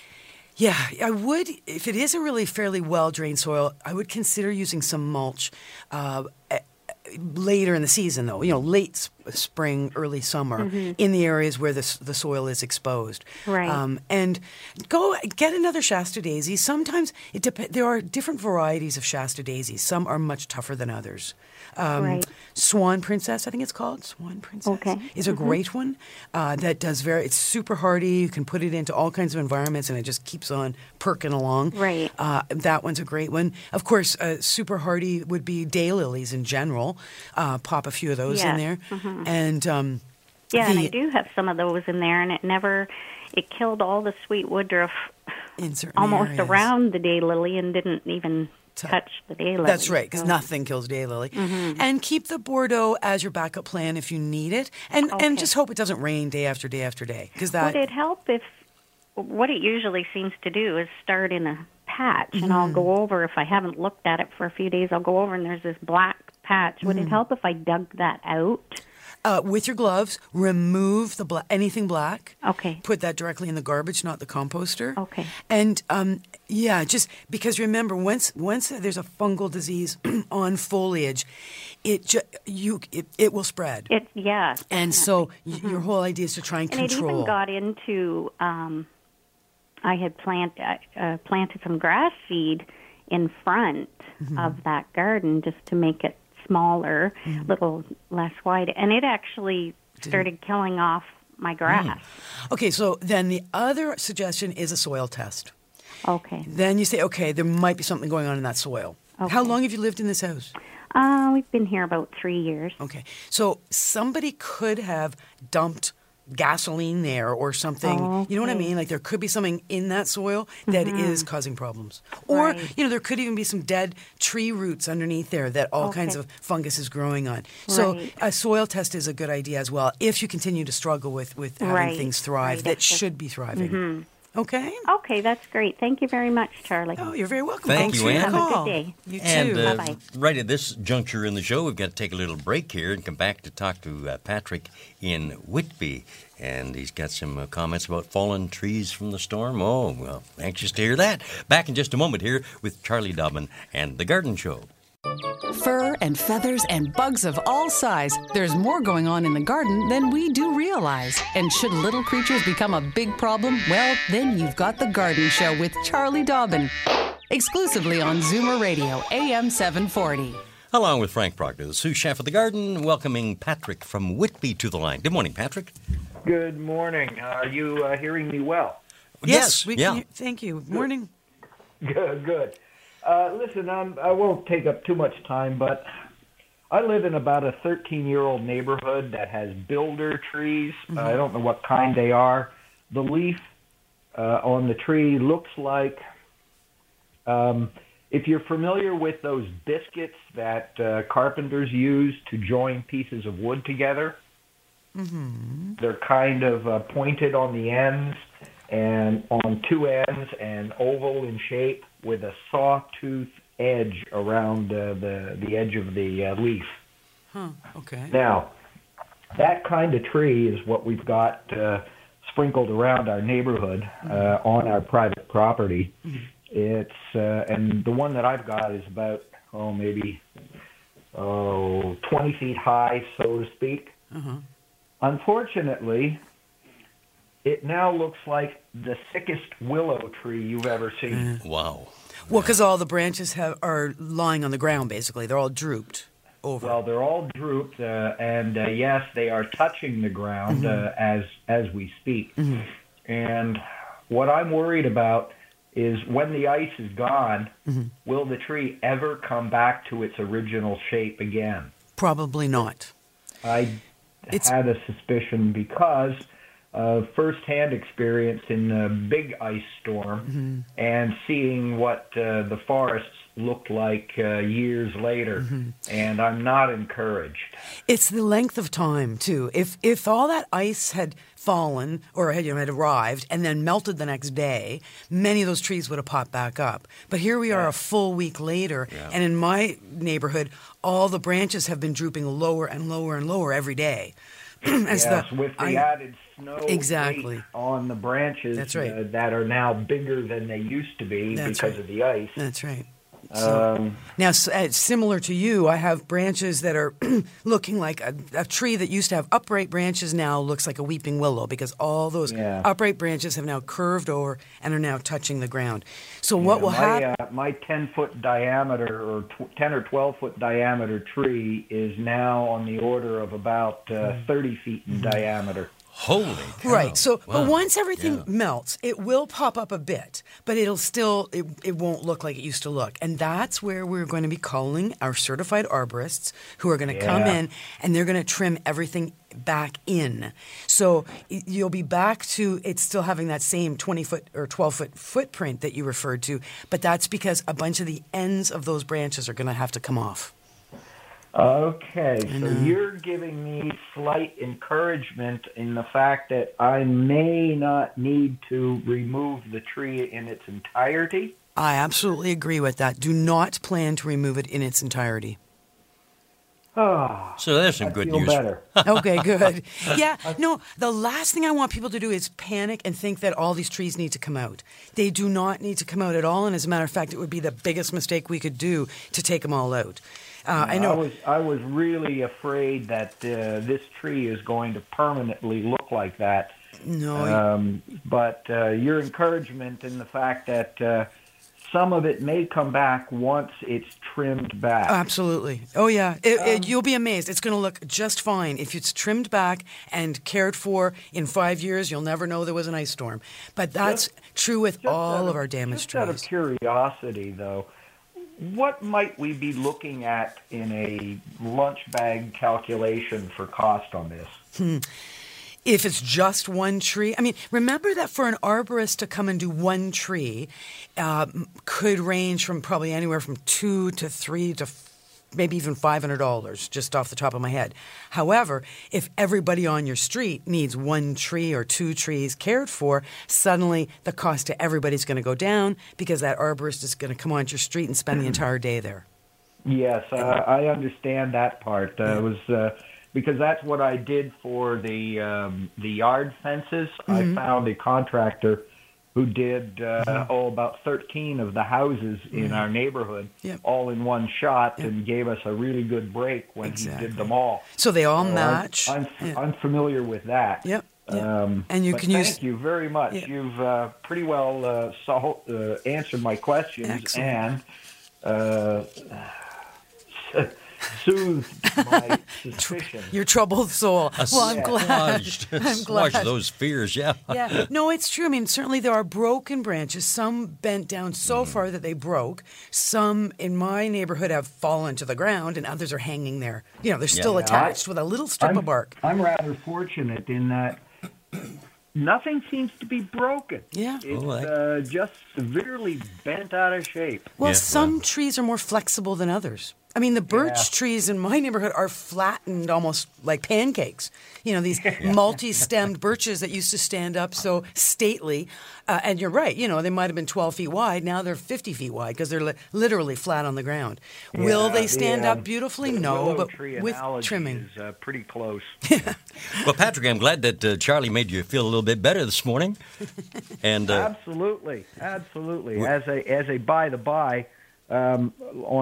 S4: if it is a really fairly well-drained soil, I would consider using some mulch later in the season, though, late spring, early summer, in the areas where the soil is exposed.
S7: Right.
S4: And go get another Shasta daisy. Sometimes there are different varieties of Shasta daisies. Some are much tougher than others. Swan Princess, I think it's called. Swan Princess is a great one that does it's super hardy. You can put it into all kinds of environments and it just keeps on perking along.
S7: Right.
S4: That one's a great one. Of course, super hardy would be daylilies in general. Pop a few of those in there. And
S7: and I do have some of those in there, and it killed all the sweet woodruff
S4: in certain
S7: almost
S4: areas.
S7: Around the daylily, and didn't even touch the daylily.
S4: That's right, because nothing kills daylily. And keep the Bordeaux as your backup plan if you need it, and just hope it doesn't rain day after day after day. Would
S7: it help if what it usually seems to do is start in a patch, and I'll go over, if I haven't looked at it for a few days, I'll go over and there's this black patch. Would it help if I dug that out?
S4: With your gloves, remove anything black.
S7: Okay.
S4: Put that directly in the garbage, not the composter.
S7: Okay.
S4: And just because remember, once there's a fungal disease on foliage, it will spread. And so your whole idea is to try and control.
S7: And it even got into. I had planted some grass seed in front of that garden just to make it smaller, little less wide, and it actually started killing off my grass.
S4: Okay, so then the other suggestion is a soil test.
S7: Okay.
S4: Then you say, okay, there might be something going on in that soil.
S7: Okay.
S4: How long have you lived in this house?
S7: We've been here about 3 years.
S4: Okay, so somebody could have dumped gasoline there or something. You know what I mean? Like there could be something in that soil that is causing problems. Or, there could even be some dead tree roots underneath there that all kinds of fungus is growing on. So a soil test is a good idea as well if you continue to struggle with having things thrive that should be thriving. Okay?
S7: Okay, that's great. Thank you very much, Charlie.
S4: Oh, you're very welcome.
S3: Thank you, Ann.
S7: Have a good day.
S4: You too.
S3: And
S7: Bye-bye.
S3: right at this juncture in the show, we've got to take a little break here and come back to talk to Patrick in Whitby. And he's got some comments about fallen trees from the storm. Oh, well, anxious to hear that. Back in just a moment here with Charlie Dobbin and The Garden Show.
S2: Fur and feathers and bugs of all size. There's more going on in the garden than we do realize. And should little creatures become a big problem, well, then you've got The Garden Show with Charlie Dobbin. Exclusively on Zoomer Radio, AM 740.
S3: Along with Frank Proctor, the sous chef of the garden, welcoming Patrick from Whitby to the line. Good morning, Patrick.
S8: Good morning. Are you hearing me well?
S4: Yes, we can. Thank you. Morning.
S8: Good. Listen, I won't take up too much time, but I live in about a 13-year-old neighborhood that has builder trees. I don't know what kind they are. The leaf on the tree looks like, if you're familiar with those biscuits that carpenters use to join pieces of wood together, they're kind of pointed on the ends and on two ends and oval in shape with a sawtooth edge around the edge of the leaf.
S4: Okay.
S8: Now, that kind of tree is what we've got sprinkled around our neighborhood on our private property. It's and the one that I've got is about maybe 20 feet high, so to speak. Unfortunately, it now looks like the thickest willow tree you've ever seen.
S3: Wow.
S4: Well, because all the branches are lying on the ground, basically. They're all drooped over.
S8: Well, they're all drooped, and yes, they are touching the ground as we speak. And what I'm worried about is when the ice is gone, will the tree ever come back to its original shape again?
S4: Probably not.
S8: I had a suspicion because of first-hand experience in a big ice storm and seeing what the forests looked like years later, and I'm not encouraged.
S4: It's the length of time, too. If all that ice had fallen or had arrived and then melted the next day, many of those trees would have popped back up. But here we are a full week later, and in my neighborhood, all the branches have been drooping lower and lower and lower every day.
S8: With the added snow
S4: exactly
S8: on the branches that are now bigger than they used to be because of the ice.
S4: That's right. So, now, similar to you, I have branches that are looking like a tree that used to have upright branches now looks like a weeping willow because all those upright branches have now curved over and are now touching the ground. So what will happen?
S8: My 10-foot diameter or 10 or 12-foot diameter tree is now on the order of about 30 feet in diameter.
S3: Holy cow.
S4: Right. So, but once everything melts, it will pop up a bit, but it'll still, it won't look like it used to look. And that's where we're going to be calling our certified arborists who are going to come in and they're going to trim everything back in. So you'll be back to it still having that same 20-foot or 12-foot footprint that you referred to, but that's because a bunch of the ends of those branches are going to have to come off.
S8: Okay, so you're giving me slight encouragement in the fact that I may not need to remove the tree in its entirety?
S4: I absolutely agree with that. Do not plan to remove it in its entirety.
S8: Oh,
S3: so there's some good news.
S8: Better.
S4: Okay, good. Yeah, no, the last thing I want people to do is panic and think that all these trees need to come out. They do not need to come out at all, and as a matter of fact, it would be the biggest mistake we could do to take them all out. I know.
S8: I was really afraid that this tree is going to permanently look like that.
S4: No.
S8: But your encouragement in the fact that some of it may come back once it's trimmed back.
S4: Absolutely. Oh, yeah. You'll be amazed. It's going to look just fine. If it's trimmed back and cared for in 5 years, you'll never know there was an ice storm. But that's true with all of our damaged trees.
S8: Out of curiosity, though, what might we be looking at in a lunch bag calculation for cost on this?
S4: If it's just one tree, I mean, remember that for an arborist to come and do one tree could range from probably anywhere from $2 to $3 to maybe even $500, just off the top of my head. However, if everybody on your street needs one tree or two trees cared for, suddenly the cost to everybody's going to go down because that arborist is going to come onto your street and spend the entire day there.
S8: Yes, I understand that part. It was because that's what I did for the yard fences. I found a contractor who did about 13 of the houses in our neighborhood, all in one shot, and gave us a really good break when he did them all.
S4: So they all match.
S8: I'm familiar with that.
S4: Yep. And you can
S8: thank you very much. Yeah. You've pretty well answered my questions.
S4: Excellent.
S8: And soothed my suspicion.
S4: Your troubled soul. Well, I'm glad. I'm glad.
S3: Assuage those fears, yeah.
S4: Yeah, no, it's true. I mean, certainly there are broken branches. Some bent down so far that they broke. Some in my neighborhood have fallen to the ground, and others are hanging there. You know, they're still attached with a little strip of bark.
S8: I'm rather fortunate in that nothing seems to be broken.
S4: Yeah.
S8: It's just severely bent out of shape.
S4: Well, some trees are more flexible than others. I mean, the birch trees in my neighborhood are flattened almost like pancakes. You know, these multi-stemmed birches that used to stand up so stately. And you're right, you know, they might have been 12 feet wide. Now they're 50 feet wide because they're literally flat on the ground.
S8: Yeah,
S4: Will they stand up beautifully? No, but with
S8: analogy
S4: trimming.
S8: Is pretty close.
S3: Well, Patrick, I'm glad that Charlie made you feel a little bit better this morning. And
S8: Absolutely. As a by the by, on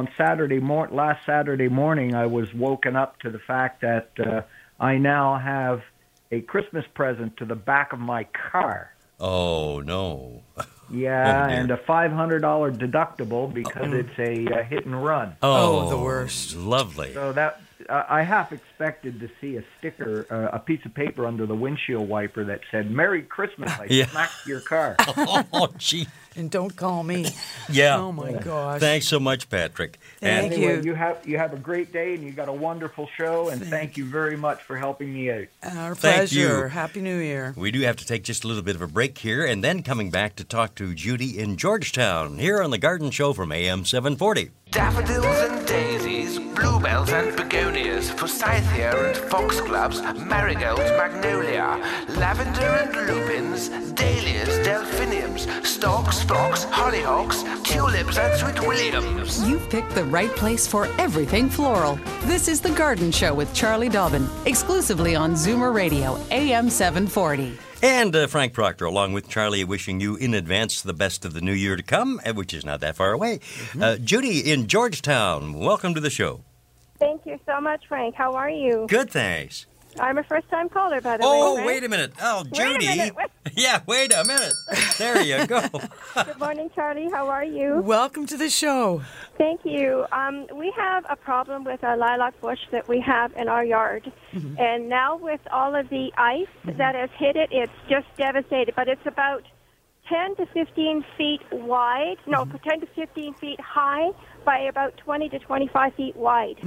S8: last Saturday morning, I was woken up to the fact that I now have a Christmas present to the back of my car.
S3: Oh, no.
S8: Yeah, and a $500 deductible because it's a hit and run.
S4: Oh, the worst.
S3: Lovely.
S8: So that I half expected to see a sticker, a piece of paper under the windshield wiper that said "Merry Christmas." I smacked your car.
S3: Oh, gee.
S4: And don't call me.
S3: Yeah.
S4: Oh, my gosh.
S3: Thanks so much, Patrick.
S4: Thank
S8: Anyway,
S4: you.
S8: you have a great day, and you got a wonderful show, and thank you very much for helping me out.
S4: Our
S3: Thank you.
S4: pleasure. Happy New Year.
S3: We do have to take just a little bit of a break here, and then coming back to talk to Judy in Georgetown, here on The Garden Show from AM 740.
S5: Daffodils and daisies, bluebells and begonias, forsythia and foxgloves, marigolds, magnolia, lavender and lupins, dahlias, delphiniums, stalks, phlox, hollyhocks, tulips and sweet williams.
S2: You've picked the right place for everything floral. This is The Garden Show with Charlie Dobbin, exclusively on Zoomer Radio, AM 740.
S3: And Frank Proctor, along with Charlie, wishing you in advance the best of the new year to come, which is not that far away. Judy in Georgetown, welcome to the show.
S9: Thank you so much, Frank. How are you?
S3: Good, thanks.
S9: I'm a first-time caller, by the way.
S3: Oh,
S9: Frank.
S3: wait a minute. Oh, Judy.
S9: Wait a minute.
S3: Yeah, wait a minute. There you go.
S9: Good morning, Charlie. How are you?
S4: Welcome to the show.
S9: Thank you. We have a problem with a lilac bush that we have in our yard. And now with all of the ice that has hit it, it's just devastated. But it's about 10 to 15 feet wide. No, 10 to 15 feet high by about 20 to 25 feet wide.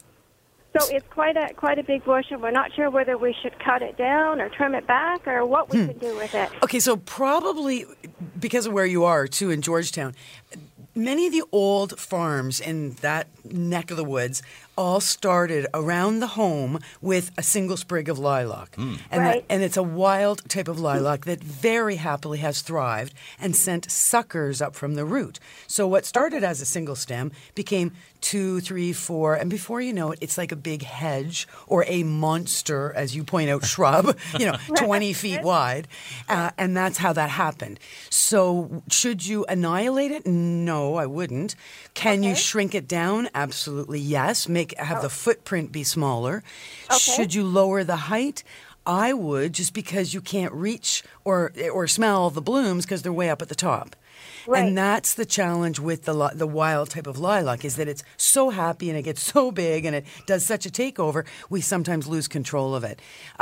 S9: So it's quite a big bush, and we're not sure whether we should cut it down or trim it back or what we can do with it.
S4: Okay, so probably because of where you are, too, in Georgetown, many of the old farms in that neck of the woods all started around the home with a single sprig of lilac. And it's a wild type of lilac that very happily has thrived and sent suckers up from the root. So what started as a single stem became 2, 3, 4, and before you know it, it's like a big hedge or a monster, as you point out, shrub, 20 feet wide. And that's how that happened. So should you annihilate it? No, I wouldn't. Can you shrink it down? Absolutely, yes. Have the footprint be smaller. Should you lower the height? I would, just because you can't reach or smell the blooms because they're way up at the top. Right. And that's the challenge with the wild type of lilac, is that it's so happy and it gets so big and it does such a takeover, we sometimes lose control of it.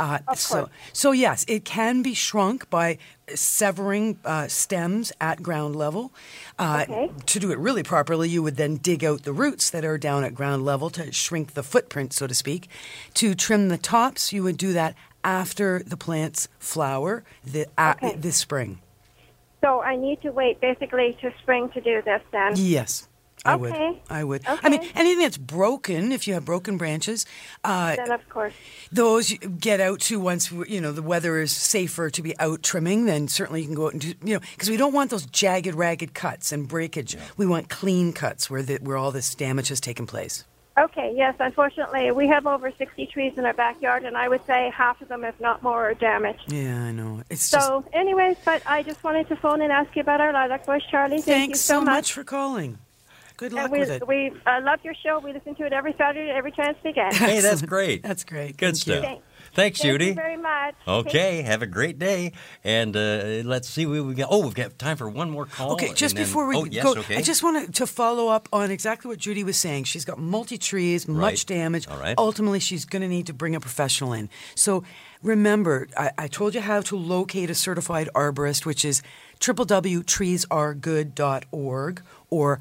S4: So yes, it can be shrunk by severing stems at ground level. To do it really properly, you would then dig out the roots that are down at ground level to shrink the footprint, so to speak. To trim the tops, you would do that after the plants flower this spring.
S9: So I need to wait basically to spring to do this then?
S4: Yes, I would.
S9: Okay.
S4: I mean, anything that's broken, if you have broken branches,
S9: then of course.
S4: Those you get out to once, the weather is safer to be out trimming, then certainly you can go out and do, because we don't want those jagged, ragged cuts and breakage. Yeah. We want clean cuts where all this damage has taken place.
S9: Okay, yes, unfortunately, we have over 60 trees in our backyard, and I would say half of them, if not more, are damaged.
S4: Yeah, I know.
S9: Anyways, but I just wanted to phone and ask you about our lilac bush, Charlie. Thank you so
S4: much for calling. Good luck with it.
S9: We love your show. We listen to it every Saturday, every chance we get.
S3: Hey, that's great.
S4: That's great.
S3: Good stuff. Thanks,
S9: Thank
S3: Judy.
S9: you very much.
S3: Okay, have a great day. And let's see what we got. Oh, we've got time for one more call.
S4: Okay, just
S3: and then-
S4: before we
S3: oh, yes,
S4: go,
S3: okay.
S4: I just wanted to follow up on exactly what Judy was saying. She's got multi-trees, much
S3: Right.
S4: damage.
S3: All right.
S4: Ultimately, she's going to need to bring a professional in. So remember, I told you how to locate a certified arborist, which is www.treesaregood.org or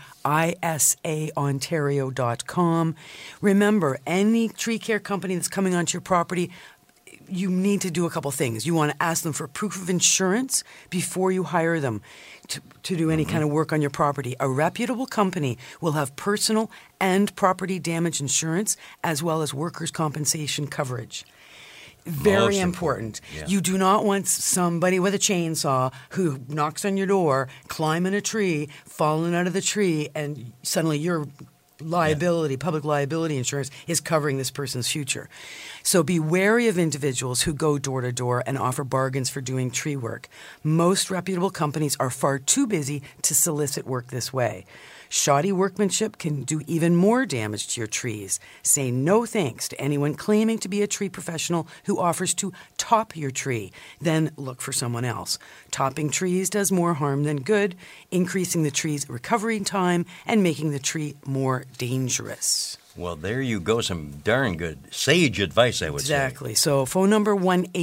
S4: isaontario.com. Remember, any tree care company that's coming onto your property, you need to do a couple things. You want to ask them for proof of insurance before you hire them to do any kind of work on your property. A reputable company will have personal and property damage insurance as well as workers' compensation coverage. Very
S3: Most
S4: important.
S3: Yeah.
S4: You do not want somebody with a chainsaw who knocks on your door, climbing a tree, falling out of the tree, and suddenly your liability, public liability insurance, is covering this person's future. So be wary of individuals who go door to door and offer bargains for doing tree work. Most reputable companies are far too busy to solicit work this way. Shoddy workmanship can do even more damage to your trees. Say no thanks to anyone claiming to be a tree professional who offers to top your tree. Then look for someone else. Topping trees does more harm than good, increasing the tree's recovery time and making the tree more dangerous.
S3: Well, there you go. Some darn good sage advice, I would say.
S4: Exactly. So phone number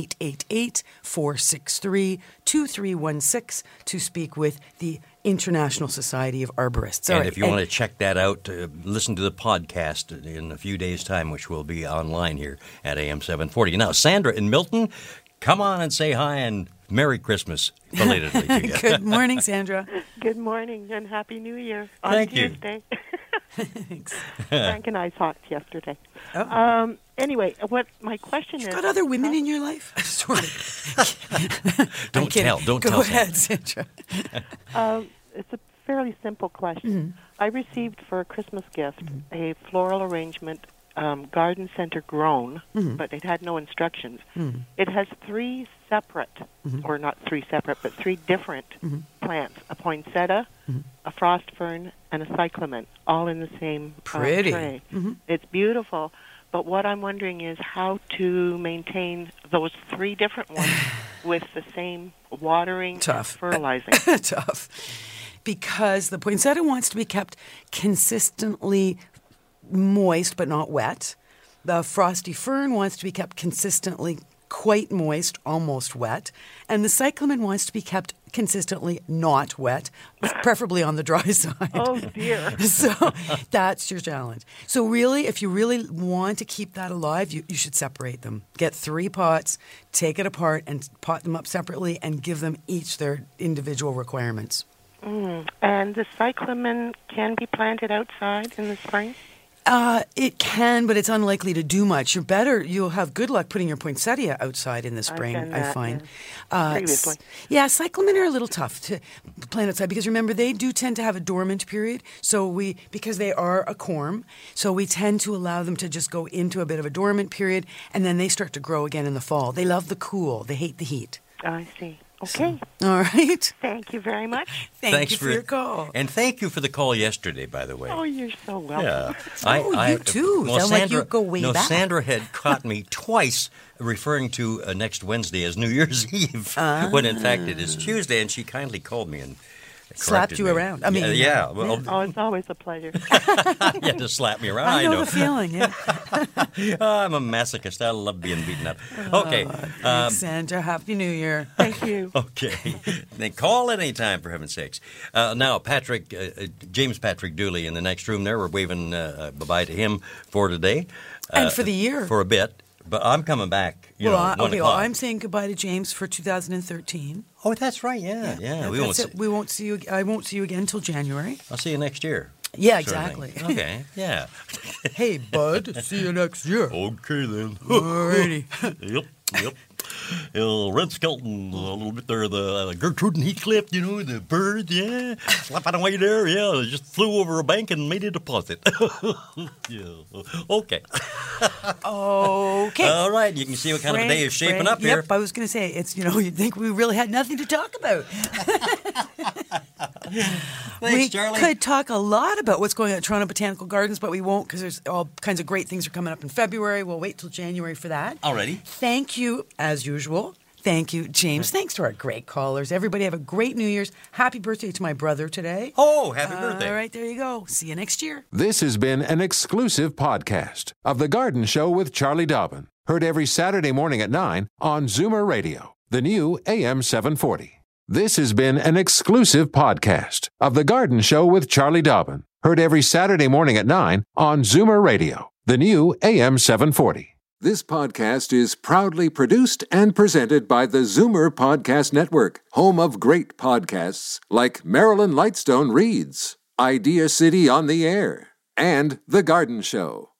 S4: 1-888-463-2316 to speak with the International Society of Arborists.
S3: And if you want to check that out, listen to the podcast in a few days' time, which will be online here at AM 740. Now, Sandra in Milton, come on and say hi and Merry Christmas belatedly to you.
S4: Good morning, Sandra.
S10: Good morning and Happy New Year
S3: Thank
S10: on
S3: you.
S10: Tuesday.
S4: Thanks.
S10: Frank and I talked yesterday.
S4: Oh.
S10: Anyway, what my question
S4: You've
S10: is...
S4: got other women in your life? Sorry.
S3: Don't tell. Don't tell.
S4: Go ahead, Sandra.
S10: It's a fairly simple question. I received for a Christmas gift a floral arrangement, garden center grown, but it had no instructions. It has three separate, or not three separate, but three different plants, a poinsettia, a frost fern, and a cyclamen, all in the same
S4: Pretty.
S10: tray. It's beautiful, but what I'm wondering is how to maintain those three different ones with the same watering
S4: Tough.
S10: and fertilizing.
S4: Tough. Because the poinsettia wants to be kept consistently moist but not wet. The frosty fern wants to be kept consistently quite moist, almost wet. And the cyclamen wants to be kept consistently not wet, preferably on the dry side.
S10: Oh, dear.
S4: So that's your challenge. So really, if you really want to keep that alive, you should separate them. Get 3 pots, take it apart, and pot them up separately and give them each their individual requirements.
S10: And the cyclamen can be planted outside in the spring?
S4: It can, but it's unlikely to do much. You'll have good luck putting your poinsettia outside in the spring,
S10: done
S4: I
S10: that,
S4: find.
S10: previously.
S4: Cyclamen are a little tough to plant outside because remember, they do tend to have a dormant period. So because they are a corm, so we tend to allow them to just go into a bit of a dormant period and then they start to grow again in the fall. They love the cool. They hate the heat.
S10: I see. Okay.
S4: All right.
S10: Thank you very much.
S4: Thank you for your call.
S3: And thank you for the call yesterday, by the way.
S10: Oh, you're so welcome.
S3: Yeah.
S4: You too.
S3: Well,
S4: Sound like you go way back.
S3: Sandra had caught me twice referring to next Wednesday as New Year's Eve, when in fact it is Tuesday, and she kindly called me and
S4: Slapped
S3: corrected
S4: you
S3: me.
S4: around. I mean,
S3: yeah. Well,
S10: Oh, it's always a pleasure.
S3: you had to slap me around.
S4: I know the feeling. Yeah.
S3: I'm a masochist. I love being beaten up. Okay.
S4: Thanks, Sandra. Happy New Year.
S10: Thank you.
S3: Okay. Then call anytime, for heaven's sakes. Now, Patrick, James Patrick Dooley in the next room there. We're waving bye-bye to him for today.
S4: And for the year.
S3: For a bit. But I'm coming back, 1 o'clock.
S4: I'm saying goodbye to James for 2013.
S3: Oh, that's right. Yeah.
S4: That's it. We won't see you. I won't see you again until January.
S3: I'll see you next year.
S4: Yeah,
S3: sort of
S4: exactly.
S3: thing. Okay, yeah.
S4: Hey, bud. See you next year.
S3: Okay, then.
S4: Alrighty.
S3: Yep. Red Skelton, a little bit there, the Gertrude and Heathcliff, the bird, yeah. Slapping away there, yeah. They just flew over a bank and made a deposit. Yeah. Okay.
S4: Okay.
S3: All right, you can see what kind of a day is shaping up here.
S4: Yep, I was going to say, it's, you'd think we really had nothing to talk about.
S3: Thanks, Charlie.
S4: We could talk a lot about what's going on at Toronto Botanical Gardens, but we won't because there's all kinds of great things are coming up in February. We'll wait till January for that.
S3: Alrighty.
S4: Thank you, as usual. Thank you, James. Thanks to our great callers. Everybody have a great New Year's. Happy birthday to my brother today.
S3: Oh, happy birthday.
S4: All right, there you go. See you next year.
S1: This has been an exclusive podcast of The Garden Show with Charlie Dobbin. Heard every Saturday morning at 9 on Zoomer Radio, the new AM 740. This has been an exclusive podcast of The Garden Show with Charlie Dobbin. Heard every Saturday morning at 9 on Zoomer Radio, the new AM 740. This podcast is proudly produced and presented by the Zoomer Podcast Network, home of great podcasts like Marilyn Lightstone Reads, Idea City on the Air, and The Garden Show.